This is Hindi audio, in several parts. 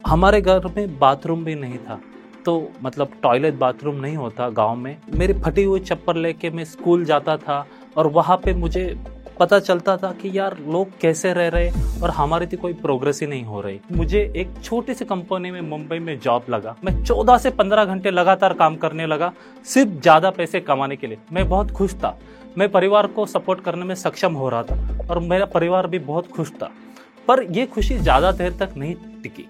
हमारे घर में बाथरूम भी नहीं था, तो मतलब टॉयलेट बाथरूम नहीं होता गांव में। मेरी फटी हुई चप्पल लेके मैं स्कूल जाता था और वहाँ पे मुझे पता चलता था कि यार लोग कैसे रह रहे और हमारी तो कोई प्रोग्रेस ही नहीं हो रही। मुझे एक छोटी सी कंपनी में मुंबई में जॉब लगा। मैं 14 से 15 घंटे लगातार काम करने लगा, सिर्फ ज़्यादा पैसे कमाने के लिए। मैं बहुत खुश था, मैं परिवार को सपोर्ट करने में सक्षम हो रहा था और मेरा परिवार भी बहुत खुश था। पर यह खुशी ज़्यादा देर तक नहीं टिकी।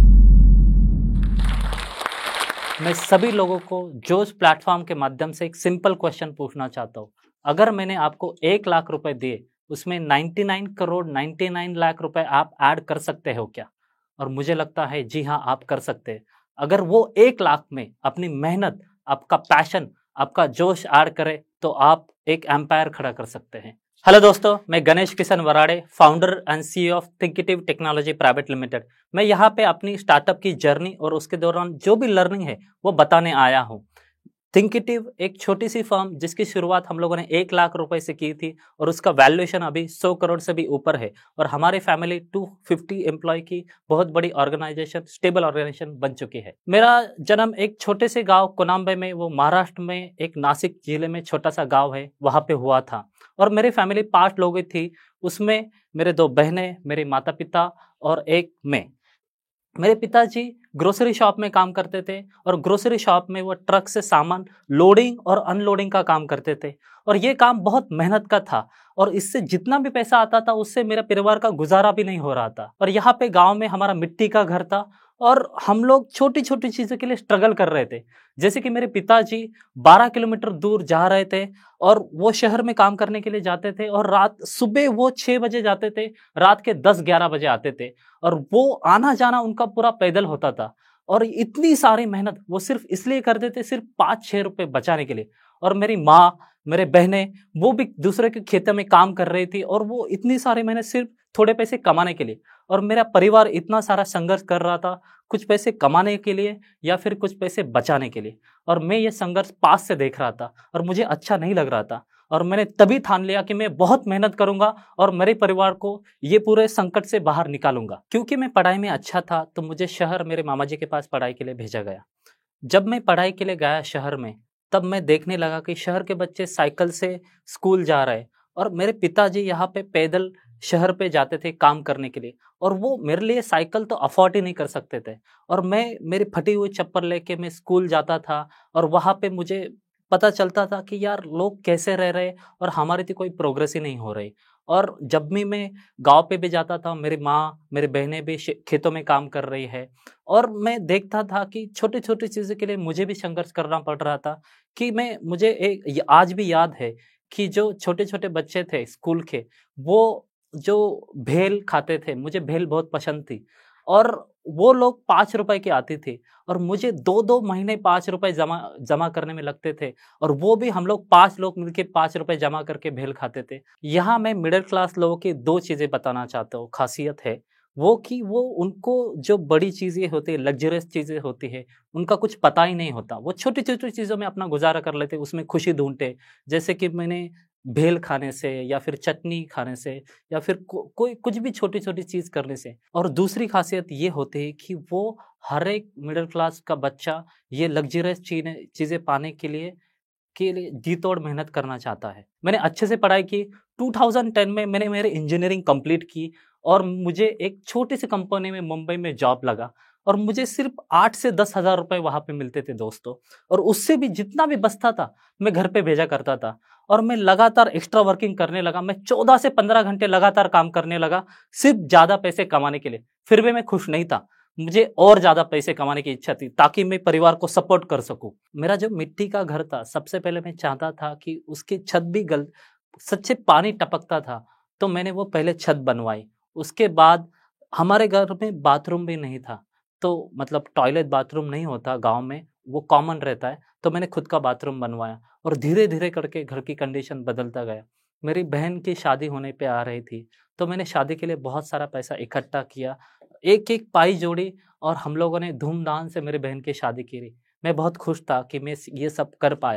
मैं सभी लोगों को जोश प्लेटफॉर्म के माध्यम से एक सिंपल क्वेश्चन पूछना चाहता हूँ। अगर मैंने आपको 1 लाख रुपए दिए, उसमें 99 करोड़ 99 लाख रुपए आप ऐड कर सकते हो क्या? और मुझे लगता है जी हाँ, आप कर सकते हैं। अगर वो 1 लाख में अपनी मेहनत, आपका पैशन, आपका जोश ऐड करे तो आप एक एम्पायर खड़ा कर सकते हैं। हेलो दोस्तों, मैं Ganesh Kishan Varade, founder and CEO of Thinkitive technology private limited. मैं यहाँ पे अपनी स्टार्टअप की जर्नी और उसके दौरान जो भी लर्निंग है वो बताने आया हूँ। थिंकिटिव एक छोटी सी फर्म जिसकी शुरुआत हम लोगों ने 1 लाख रुपए से की थी और उसका वैल्यूएशन अभी 100 करोड़ से भी ऊपर है और हमारी फैमिली 250 एम्प्लॉय की बहुत बड़ी ऑर्गेनाइजेशन, स्टेबल ऑर्गेनाइजेशन बन चुकी है। मेरा जन्म एक छोटे से गांव कोनाम्बे में, वो महाराष्ट्र में एक नासिक जिले में छोटा सा गांव है, वहां पे हुआ था। और मेरी फैमिली 5 लोग थी, उसमें मेरे 2 बहनें, मेरे माता पिता और एक मैं। मेरे पिताजी ग्रोसरी शॉप में काम करते थे और ग्रोसरी शॉप में वो ट्रक से सामान लोडिंग और अनलोडिंग का काम करते थे और ये काम बहुत मेहनत का था और इससे जितना भी पैसा आता था उससे मेरे परिवार का गुजारा भी नहीं हो रहा था। और यहाँ पे गांव में हमारा मिट्टी का घर था और हम लोग छोटी छोटी चीज़ों के लिए स्ट्रगल कर रहे थे। जैसे कि मेरे पिताजी 12 किलोमीटर दूर जा रहे थे और वो शहर में काम करने के लिए जाते थे और सुबह वो 6 बजे जाते थे, रात के 10-11 बजे आते थे और वो आना जाना उनका पूरा पैदल होता था। और इतनी सारी मेहनत वो सिर्फ इसलिए करते थे, सिर्फ 5-6 रुपए बचाने के लिए। और मेरी माँ, मेरे बहनें, वो भी दूसरे के खेतों में काम कर रही थी और वो इतनी सारी मेहनत सिर्फ थोड़े पैसे कमाने के लिए। और मेरा परिवार इतना सारा संघर्ष कर रहा था, कुछ पैसे कमाने के लिए या फिर कुछ पैसे बचाने के लिए। और मैं ये संघर्ष पास से देख रहा था और मुझे अच्छा नहीं लग रहा था और मैंने तभी ठान लिया कि मैं बहुत मेहनत करूंगा और मेरे परिवार को ये पूरे संकट से बाहर निकालूंगा। क्योंकि मैं पढ़ाई में अच्छा था तो मुझे शहर मेरे मामा जी के पास पढ़ाई के लिए भेजा गया। जब मैं पढ़ाई के लिए गया शहर में, तब मैं देखने लगा कि शहर के बच्चे साइकिल से स्कूल जा रहे और मेरे पिताजी यहाँ पे पैदल शहर पे जाते थे काम करने के लिए और वो मेरे लिए साइकिल तो अफोर्ड ही नहीं कर सकते थे। और मैं मेरी फटी हुई चप्पल लेके मैं स्कूल जाता था और वहाँ पे मुझे पता चलता था कि यार लोग कैसे रह रहे और हमारी तो कोई प्रोग्रेस ही नहीं हो रही। और जब भी मैं गांव पे भी जाता था, मेरी माँ, मेरी बहनें भी खेतों में काम कर रही है और मैं देखता था कि छोटी छोटी चीज़ों के लिए मुझे भी संघर्ष करना पड़ रहा था। कि मुझे आज भी याद है कि जो छोटे छोटे बच्चे थे स्कूल के, वो जो भेल खाते थे, मुझे भेल बहुत पसंद थी और वो लोग 5 रुपए की आती थी और मुझे 2-2 महीने 5 रुपए जमा जमा करने में लगते थे और वो भी हम लोग 5 लोग मिलके 5 रुपए जमा करके भेल खाते थे। यहाँ मैं मिडिल क्लास लोगों की 2 चीज़ें बताना चाहता हूँ, खासियत है वो कि वो उनको जो बड़ी चीज़ें होती है, लग्जरियस चीज़ें होती है, उनका कुछ पता ही नहीं होता। वो छोटी-छोटी चीज़ों में अपना गुज़ारा कर लेते, उसमें खुशी ढूँढते। जैसे कि मैंने भेल खाने से या फिर चटनी खाने से या फिर कोई कुछ भी छोटी-छोटी चीज़ करने से। और दूसरी खासियत ये होती है कि वो हर एक मिडिल क्लास का बच्चा ये लग्जरियस चीज़ें पाने के लिए जी तोड़ मेहनत करना चाहता है। मैंने अच्छे से पढ़ाई की, 2010 में मैंने मेरी इंजीनियरिंग कंप्लीट की और मुझे एक छोटी सी कंपनी में मुंबई में जॉब लगा और मुझे सिर्फ 8 से 10 हज़ार रुपए वहाँ पे मिलते थे दोस्तों। और उससे भी जितना भी बचता था मैं घर पे भेजा करता था और मैं लगातार एक्स्ट्रा वर्किंग करने लगा। मैं 14 से 15 घंटे लगातार काम करने लगा, सिर्फ ज़्यादा पैसे कमाने के लिए। फिर भी मैं खुश नहीं था, मुझे और ज़्यादा पैसे कमाने की इच्छा थी ताकि मैं परिवार को सपोर्ट कर सकूं। मेरा जो मिट्टी का घर था, सबसे पहले मैं चाहता था कि उसकी छत भी सच्चे पानी टपकता था, तो मैंने वो पहले छत बनवाई। उसके बाद हमारे घर में बाथरूम भी नहीं था, तो मतलब टॉयलेट बाथरूम नहीं होता गांव में, वो कॉमन रहता है, तो मैंने खुद का बाथरूम बनवाया और धीरे धीरे करके घर की कंडीशन बदलता गया। मेरी बहन की शादी होने पे आ रही थी, तो मैंने शादी के लिए बहुत सारा पैसा इकट्ठा किया, एक एक पाई जोड़ी और हम लोगों ने धूमधाम से मेरी बहन की शादी की। मैं बहुत खुश था कि मैं ये सब कर पाया।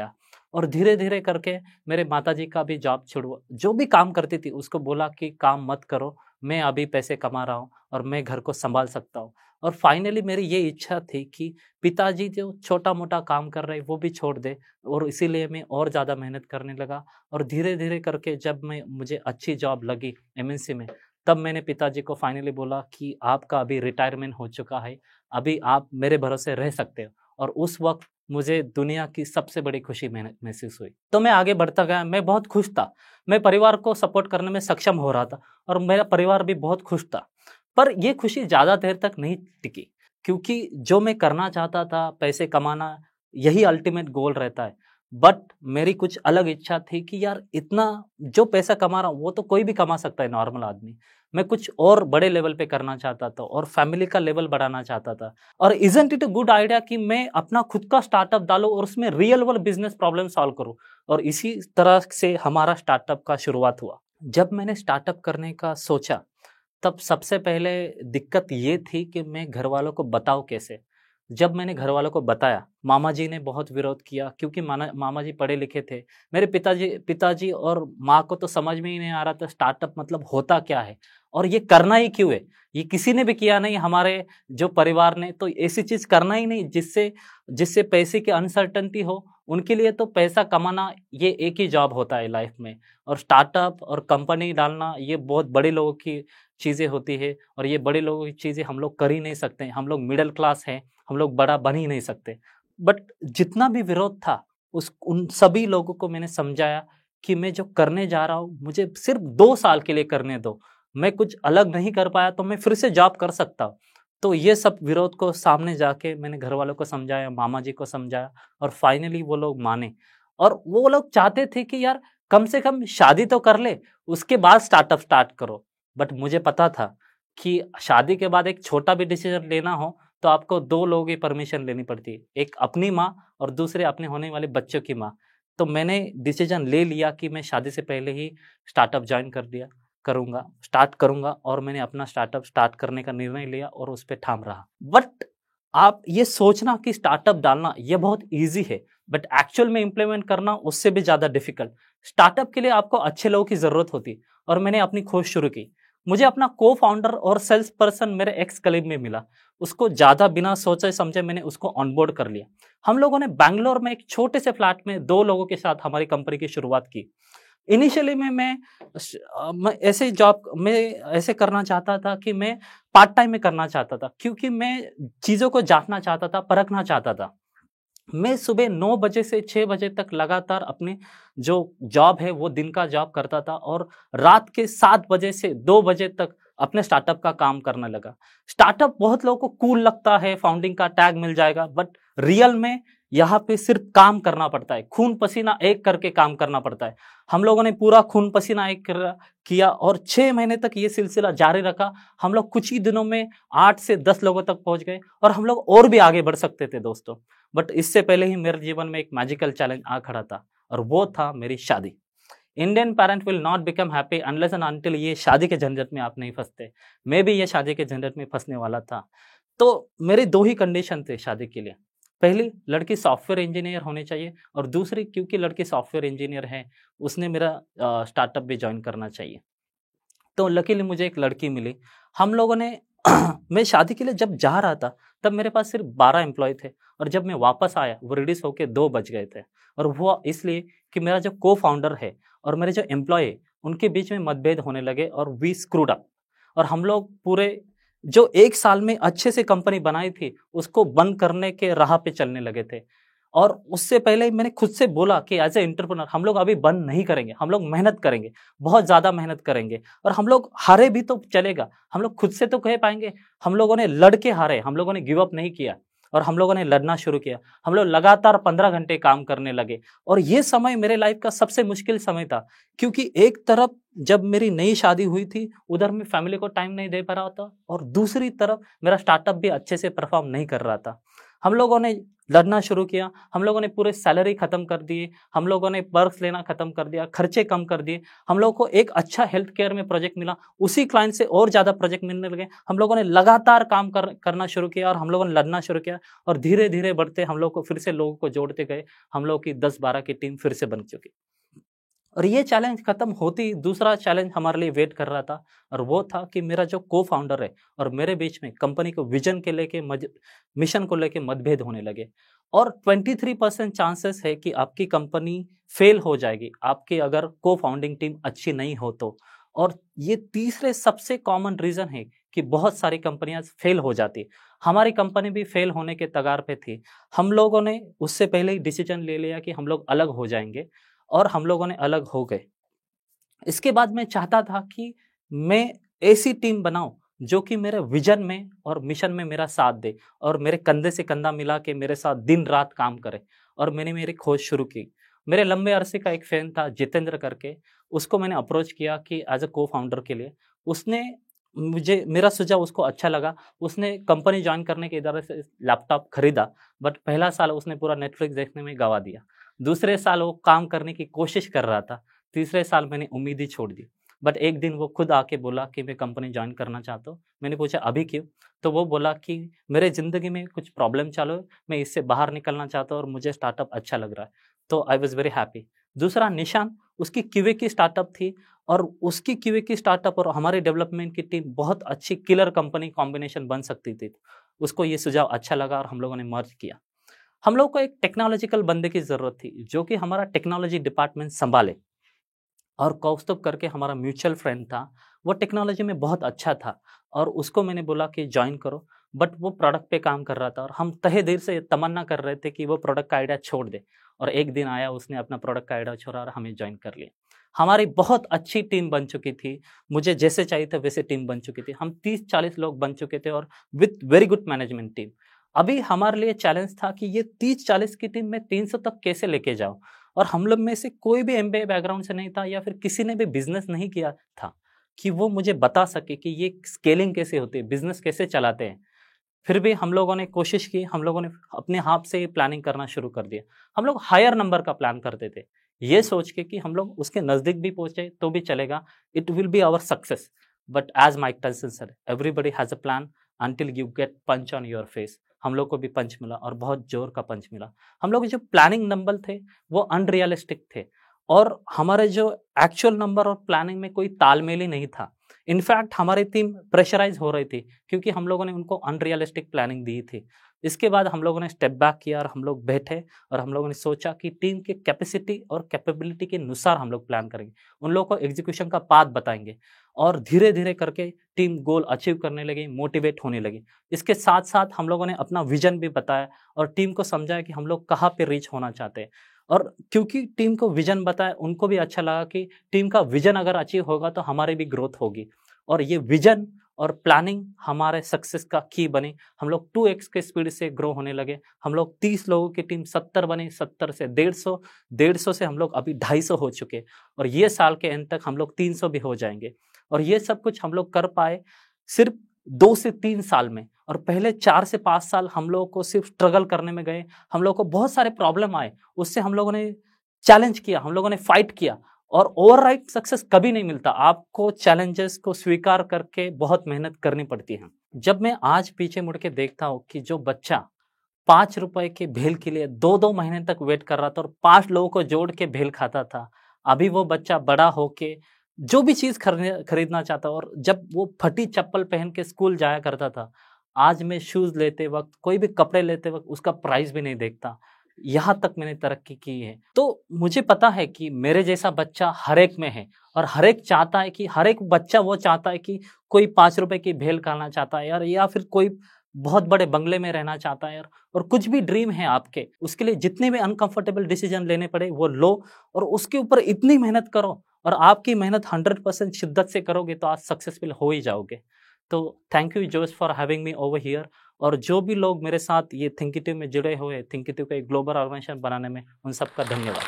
और धीरे धीरे करके मेरे माताजी का भी जॉब छुड़वा, जो भी काम करती थी उसको बोला कि काम मत करो, मैं अभी पैसे कमा रहा हूँ और मैं घर को संभाल सकता हूँ। और फाइनली मेरी ये इच्छा थी कि पिताजी जो छोटा मोटा काम कर रहे वो भी छोड़ दे, और इसीलिए मैं और ज़्यादा मेहनत करने लगा। और धीरे धीरे करके जब मुझे अच्छी जॉब लगी एमएनसी में, तब मैंने पिताजी को फाइनली बोला कि आपका अभी रिटायरमेंट हो चुका है, अभी आप मेरे भरोसे रह सकते हो। और उस वक्त मुझे दुनिया की सबसे बड़ी खुशी महसूस हुई। तो मैं आगे बढ़ता गया, मैं बहुत खुश था, मैं परिवार को सपोर्ट करने में सक्षम हो रहा था और मेरा परिवार भी बहुत खुश था। पर ये खुशी ज़्यादा देर तक नहीं टिकी, क्योंकि जो मैं करना चाहता था, पैसे कमाना, यही अल्टीमेट गोल रहता है। बट मेरी कुछ अलग इच्छा थी कि यार इतना जो पैसा कमा रहा हूँ वो तो कोई भी कमा सकता है, नॉर्मल आदमी। मैं कुछ और बड़े लेवल पे करना चाहता था और फैमिली का लेवल बढ़ाना चाहता था। और isn't it a good idea कि मैं अपना खुद का स्टार्टअप डालूं और उसमें real world business problem solve करूं। और इसी तरह से हमारा स्टार्टअप का शुरुआत हुआ। जब मैंने स्टार्टअप करने का सोचा, तब सबसे पहले दिक्कत ये थी कि मैं घर वालों को बताऊं कैसे। जब मैंने घर वालों को बताया, मामा जी ने बहुत विरोध किया, क्योंकि मामा जी पढ़े लिखे थे। मेरे पिताजी और माँ को तो समझ में ही नहीं आ रहा था स्टार्टअप मतलब होता क्या है और ये करना ही क्यों है। ये किसी ने भी किया नहीं हमारे जो परिवार ने, तो ऐसी चीज करना ही नहीं जिससे जिससे पैसे की अनसर्टेनिटी हो। उनके लिए तो पैसा कमाना ये एक ही जॉब होता है लाइफ में, और स्टार्टअप और कंपनी डालना ये बहुत बड़े लोगों की चीज़ें होती है, और ये बड़े लोगों की चीज़ें हम लोग कर ही नहीं सकते। हम लोग मिडिल क्लास हैं, हम लोग बड़ा बन ही नहीं सकते। बट जितना भी विरोध था, उन सभी लोगों को मैंने समझाया कि मैं जो करने जा रहा हूँ मुझे सिर्फ 2 साल के लिए करने दो, मैं कुछ अलग नहीं कर पाया तो मैं फिर से जॉब कर सकता हूँ। तो ये सब विरोध को सामने जाके मैंने घर वालों को समझाया, मामा जी को समझाया, और फाइनली वो लोग माने। और वो लोग चाहते थे कि यार कम से कम शादी तो कर ले, उसके बाद स्टार्टअप स्टार्ट करो। बट मुझे पता था कि शादी के बाद एक छोटा भी डिसीजन लेना हो तो आपको 2 लोगों की परमिशन लेनी पड़ती है, एक अपनी माँ और दूसरे अपने होने वाले बच्चों की माँ। तो मैंने डिसीजन ले लिया कि मैं शादी से पहले ही स्टार्टअप ज्वाइन स्टार्ट करूंगा, और मैंने अपना स्टार्टअप स्टार्ट करने का निर्णय लिया और उस पर ठाम रहा। बट आप ये सोचना कि स्टार्टअप डालना ये बहुत ईजी है, बट एक्चुअल में इम्प्लीमेंट करना उससे भी ज्यादा डिफिकल्ट। स्टार्टअप के लिए आपको अच्छे लोगों की जरूरत होती है, और मैंने अपनी खोज शुरू की। मुझे अपना को फाउंडर और सेल्स पर्सन मेरे एक्स कलीग में मिला, उसको ज्यादा बिना सोचे समझे मैंने उसको ऑनबोर्ड कर लिया। हम लोगों ने बैंगलोर में एक छोटे से फ्लैट में 2 लोगों के साथ हमारी कंपनी की शुरुआत की। इनिशियली में मैं ऐसे करना चाहता था कि मैं पार्ट टाइम में करना चाहता था, क्योंकि मैं चीज़ों को जानना चाहता था, परखना चाहता था। मैं सुबह 9 बजे से 6 बजे तक लगातार अपनी जो जॉब है वो दिन का जॉब करता था, और रात के 7 बजे से 2 बजे तक अपने स्टार्टअप का काम करने लगा। स्टार्टअप बहुत लोगों को कूल लगता है, फाउंडिंग का टैग मिल जाएगा, बट रियल में यहाँ पे सिर्फ काम करना पड़ता है, खून पसीना एक करके काम करना पड़ता है। हम लोगों ने पूरा खून पसीना किया और 6 महीने तक ये सिलसिला जारी रखा। हम लोग कुछ ही दिनों में 8 से 10 लोगों तक पहुंच गए, और हम लोग और भी आगे बढ़ सकते थे दोस्तों। बट इससे पहले ही मेरे जीवन में एक मैजिकल चैलेंज आ खड़ा था, और वो था मेरी शादी। Indian parent will not become happy unless and until ये शादी के झंझट में आप नहीं फंसते। मैं भी ये शादी के झंझट में फंसने वाला था। तो मेरे 2 ही कंडीशन थे शादी के लिए। पहली, लड़की सॉफ्टवेयर इंजीनियर होनी चाहिए, और दूसरी, क्योंकि लड़की सॉफ्टवेयर इंजीनियर है, उसने मेरा स्टार्टअप भी ज्वाइन करना चाहिए। तो लकीली मुझे एक लड़की मिली। हम लोगों ने मैं शादी के लिए जब जा रहा था तब मेरे पास सिर्फ 12 एम्प्लॉय थे, और जब मैं वापस आया वो रिलीज होके 2 बज गए थे। और वो इसलिए कि मेरा जो को फाउंडर है और मेरे जो एम्प्लॉय है उनके बीच में मतभेद होने लगे, और वी स्क्रूड अप। और हम लोग पूरे जो 1 साल में अच्छे से कंपनी बनाई थी उसको बंद करने के राह पे चलने लगे थे। और उससे पहले ही मैंने खुद से बोला कि एज ए एंटरप्रेन्योर हम लोग अभी बंद नहीं करेंगे, हम लोग मेहनत करेंगे, बहुत ज्यादा मेहनत करेंगे, और हम लोग हारे भी तो चलेगा, हम लोग खुद से तो कह पाएंगे। हम लोगों ने लड़ के हारे, हम लोगों ने गिव अप नहीं किया, और हम लोगों ने लड़ना शुरू किया। हम लोग लगातार 15 घंटे काम करने लगे, और ये समय मेरे लाइफ का सबसे मुश्किल समय था, क्योंकि एक तरफ जब मेरी नई शादी हुई थी उधर मैं फैमिली को टाइम नहीं दे पा रहा था, और दूसरी तरफ मेरा स्टार्टअप भी अच्छे से परफॉर्म नहीं कर रहा था। हम लोगों ने लड़ना शुरू किया, हम लोगों ने पूरे सैलरी खत्म कर दिए, हम लोगों ने पर्क्स लेना खत्म कर दिया, खर्चे कम कर दिए, हम लोगों को एक अच्छा हेल्थ केयर में प्रोजेक्ट मिला, उसी क्लाइंट से और ज्यादा प्रोजेक्ट मिलने लगे, हम लोगों ने लगातार काम करना शुरू किया और हम लोगों ने लड़ना शुरू किया और धीरे धीरे बढ़ते हम लोग को फिर से लोगों को जोड़ते गए, हम लोग की 10-12 की टीम फिर से बन चुकी। और ये चैलेंज खत्म होती दूसरा चैलेंज हमारे लिए वेट कर रहा था, और वो था कि मेरा जो को फाउंडर है और मेरे बीच में कंपनी को विजन के लेके मिशन को लेके मतभेद होने लगे, और 23% चांसेस है कि आपकी कंपनी फेल हो जाएगी आपकी अगर को फाउंडिंग टीम अच्छी नहीं हो तो। और ये तीसरे सबसे कॉमन रीजन है कि बहुत सारी कंपनियां फेल हो जाती, हमारी कंपनी भी फेल होने के कगार पे थी। हम लोगों ने उससे पहले ही डिसीजन ले लिया कि हम लोग अलग हो जाएंगे, और हम लोगों ने अलग हो गए। इसके बाद मैं चाहता था कि मैं ऐसी टीम बनाऊं जो कि मेरे विजन में और मिशन में मेरा साथ दे और मेरे कंधे से कंधा मिला के मेरे साथ दिन रात काम करे। और मैंने मेरी खोज शुरू की। मेरे लंबे अरसे का एक फैन था जितेंद्र करके, उसको मैंने अप्रोच किया कि एज अ को फाउंडर के लिए। उसने मुझे, मेरा सुझाव उसको अच्छा लगा, उसने कंपनी ज्वाइन करने के इरादे से लैपटॉप खरीदा, बट पहला साल उसने पूरा नेटफ्लिक्स देखने में गवा दिया। दूसरे साल वो काम करने की कोशिश कर रहा था, तीसरे साल मैंने उम्मीद ही छोड़ दी। बट एक दिन वो खुद आके बोला कि मैं कंपनी ज्वाइन करना चाहता हूँ। मैंने पूछा अभी क्यों? तो वो बोला कि मेरे ज़िंदगी में कुछ प्रॉब्लम चालू है, मैं इससे बाहर निकलना चाहता हूँ और मुझे स्टार्टअप अच्छा लग रहा है। तो आई वॉज वेरी हैप्पी। दूसरा निशान, उसकी क्यूए की स्टार्टअप थी, और उसकी क्यूए की स्टार्टअप और हमारी डेवलपमेंट की टीम बहुत अच्छी किलर कंपनी कॉम्बिनेशन बन सकती थी। उसको ये सुझाव अच्छा लगा और हम लोगों ने मर्ज किया। हम लोग को एक टेक्नोलॉजिकल बंदे की जरूरत थी जो कि हमारा टेक्नोलॉजी डिपार्टमेंट संभाले, और कौस्तुभ करके हमारा म्यूचुअल फ्रेंड था, वो टेक्नोलॉजी में बहुत अच्छा था, और उसको मैंने बोला कि ज्वाइन करो। बट वो प्रोडक्ट पे काम कर रहा था और हम तहे दिल से तमन्ना कर रहे थे कि वो प्रोडक्ट का आइडिया छोड़ दे, और एक दिन आया उसने अपना प्रोडक्ट का आइडिया छोड़ा और हमें ज्वाइन कर लिया। हमारी बहुत अच्छी टीम बन चुकी थी, मुझे जैसे चाहिए था वैसे टीम बन चुकी थी, हम 30-40 लोग बन चुके थे और with very good management team. अभी हमारे लिए चैलेंज था कि ये 30-40 की टीम में 300 तक कैसे लेके जाऊं, और हम लोग में से कोई भी एमबीए बैकग्राउंड से नहीं था या फिर किसी ने भी बिजनेस नहीं किया था कि वो मुझे बता सके कि ये स्केलिंग कैसे होती है, बिजनेस कैसे चलाते हैं। फिर भी हम लोगों ने कोशिश की, हम लोगों ने अपने हाथ से ही प्लानिंग करना शुरू कर दिया। हम लोग हायर नंबर का प्लान करते थे, ये सोच के कि हम लोग उसके नजदीक भी पहुंचे तो भी चलेगा, it will be our success. But as Mike Tyson sir, everybody has a plan until you get punch on your face. हम लोग को भी पंच मिला और बहुत जोर का पंच मिला। हम लोग जो प्लानिंग नंबर थे वो अनरियलिस्टिक थे, और हमारे जो एक्चुअल नंबर और प्लानिंग में कोई तालमेल ही नहीं था। इनफैक्ट हमारी टीम प्रेशराइज हो रही थी क्योंकि हम लोगों ने उनको अनरियलिस्टिक प्लानिंग दी थी। इसके बाद हम लोगों ने स्टेप बैक किया और हम लोग बैठे और हम लोगों ने सोचा कि टीम के कैपेसिटी और कैपेबिलिटी के अनुसार हम लोग प्लान करेंगे, उन लोगों को एग्जीक्यूशन का पाथ बताएंगे, और धीरे धीरे करके टीम गोल अचीव करने लगी, मोटिवेट होने लगी। इसके साथ साथ हम लोगों ने अपना विजन भी बताया और टीम को समझाया कि हम लोग कहाँ पे रीच होना चाहते हैं। और क्योंकि टीम को विजन बताया, उनको भी अच्छा लगा कि टीम का विजन अगर अचीव होगा तो हमारी भी ग्रोथ होगी, और ये विजन और प्लानिंग हमारे सक्सेस का की बनी। हम लोग 2x के स्पीड से ग्रो होने लगे। हम लोग 30 लोगों की टीम 70 बनी, 70 से 150, 150 से हम लोग अभी 250 हो चुके, और ये साल के एंड तक हम लोग 300 भी हो जाएंगे। और ये सब कुछ हम लोग कर पाए सिर्फ 2 से 3 साल में, और पहले 4 से 5 साल हम लोगों को सिर्फ स्ट्रगल करने में गए। हम लोगों को बहुत सारे प्रॉब्लम आए, उससे हम लोगों ने चैलेंज किया, हम लोगों ने फाइट किया, और ओवरनाइट सक्सेस कभी नहीं मिलता। आपको चैलेंजेस को स्वीकार करके बहुत मेहनत करनी पड़ती है। जब मैं आज पीछे मुड़ के देखता हूँ कि जो बच्चा 5 रुपए के भेल के लिए 2-2 महीने तक वेट कर रहा था और 5 लोगों को जोड़ के भेल खाता था, अभी वो बच्चा बड़ा होके जो भी चीज खरीदना चाहता, और जब वो फटी चप्पल पहन के स्कूल जाया करता था, आज मैं शूज लेते वक्त, कोई भी कपड़े लेते वक्त उसका प्राइस भी नहीं देखता। यहाँ तक मैंने तरक्की की है। तो मुझे पता है कि मेरे जैसा बच्चा हर एक में है, और हर एक चाहता है कि हर एक बच्चा वो चाहता है कि कोई 5 रुपए की भेल खाना चाहता है यार, या फिर कोई बहुत बड़े बंगले में रहना चाहता है यार, और कुछ भी ड्रीम है आपके, उसके लिए जितने भी अनकंफर्टेबल डिसीजन लेने पड़े वो लो, और उसके ऊपर इतनी मेहनत करो, और आपकी मेहनत 100% शिद्दत से करोगे तो आज सक्सेसफुल हो ही जाओगे। तो thank you Josh for having me over here. और जो भी लोग मेरे साथ ये थिंकिटिव में जुड़े हुए, थिंकिटिव को एक ग्लोबल ऑर्गेनाइजेशन बनाने में, उन सबका धन्यवाद।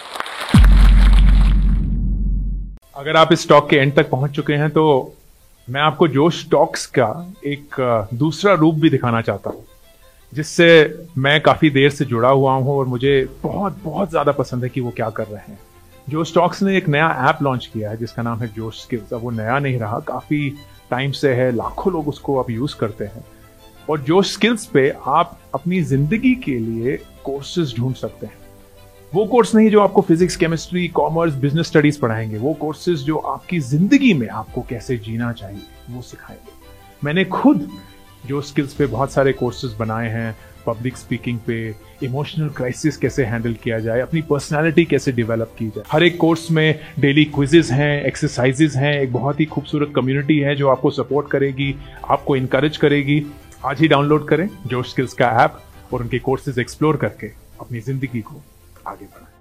अगर आप इस टॉक के एंड तक पहुंच चुके हैं तो मैं आपको जोश टॉक्स का एक दूसरा रूप भी दिखाना चाहता हूं। जिससे मैं काफ़ी देर से जुड़ा हुआ हूँ और मुझे बहुत बहुत ज़्यादा पसंद है कि वो क्या कर रहे हैं। जोश टॉक्स ने एक नया ऐप लॉन्च किया है जिसका नाम है जोश स्किल्स। अब वो नया नहीं रहा, काफ़ी टाइम से है, लाखों लोग उसको अब यूज़ करते हैं। और जोश स्किल्स पे आप अपनी ज़िंदगी के लिए कोर्सेज ढूंढ सकते हैं। वो कोर्स नहीं जो आपको physics, chemistry, commerce, business studies पढ़ाएंगे, वो कोर्सेज जो आपकी जिंदगी में आपको कैसे जीना चाहिए वो सिखाएंगे। मैंने खुद जो स्किल्स पे बहुत सारे कोर्सेज बनाए हैं, पब्लिक स्पीकिंग पे, इमोशनल क्राइसिस कैसे हैंडल किया जाए, अपनी पर्सनालिटी कैसे डेवलप की जाए। हर एक कोर्स में डेली क्विजेज हैं, एक्सरसाइजेज हैं, एक बहुत ही खूबसूरत कम्युनिटी है जो आपको सपोर्ट करेगी, आपको इनकरेज करेगी। आज ही डाउनलोड करें जोश स्किल्स का ऐप और उनके कोर्सेज एक्सप्लोर करके अपनी जिंदगी को आगे बढ़ाएं।